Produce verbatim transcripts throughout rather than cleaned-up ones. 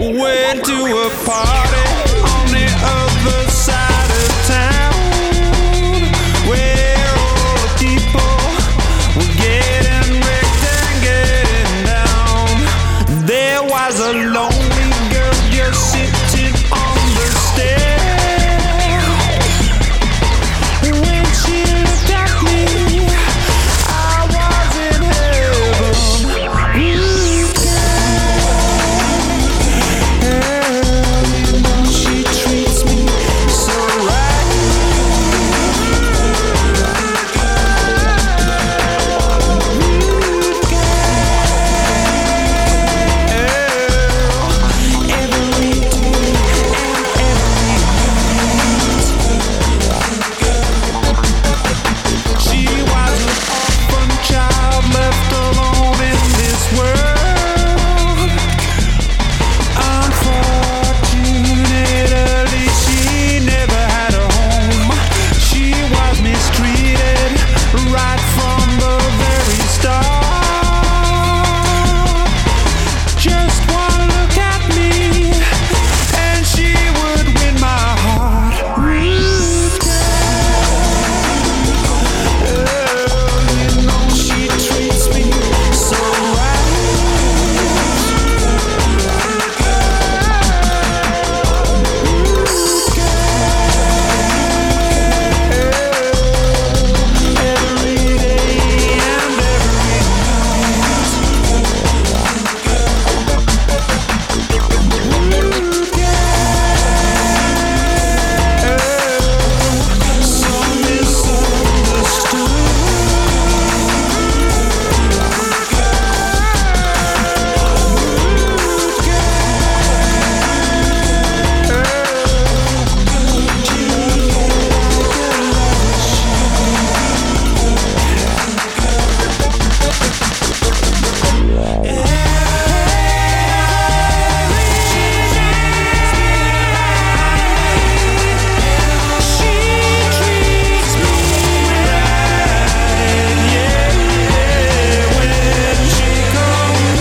went to a party on the other side of town, where all the people were getting wrecked and getting down. There was a lonely girl just sitting on the stairs. When she looked at me, I was in heaven. Ooh, girl, you know she treats me so right. Ooh, girl, every day and every night. She was an orphan child left alone in this world. Unfortunately, she never had a home. She was mistreated right from the very start. Just one look at me, and she would win my heart. Rude girl, you know she treats me so right. Rude girl, every day and every night. Rude girl, so misunderstood. She treats me right, yeah, when she comes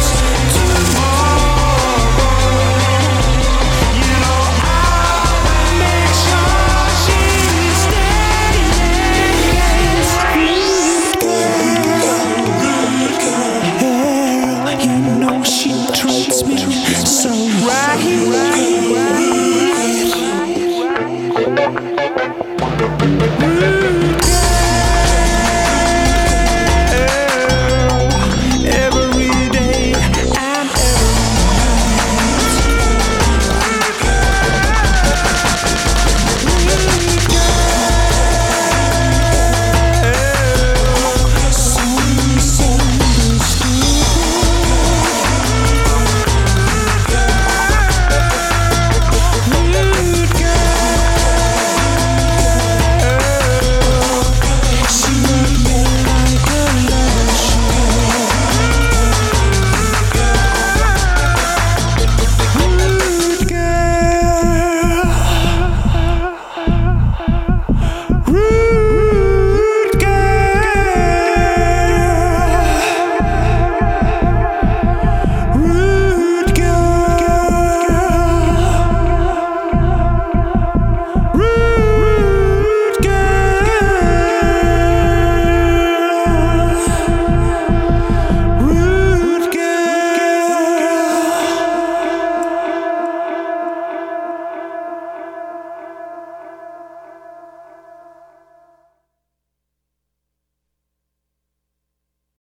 tomorrow, you know I'll make sure she stays. Girl, you know she treats me so right.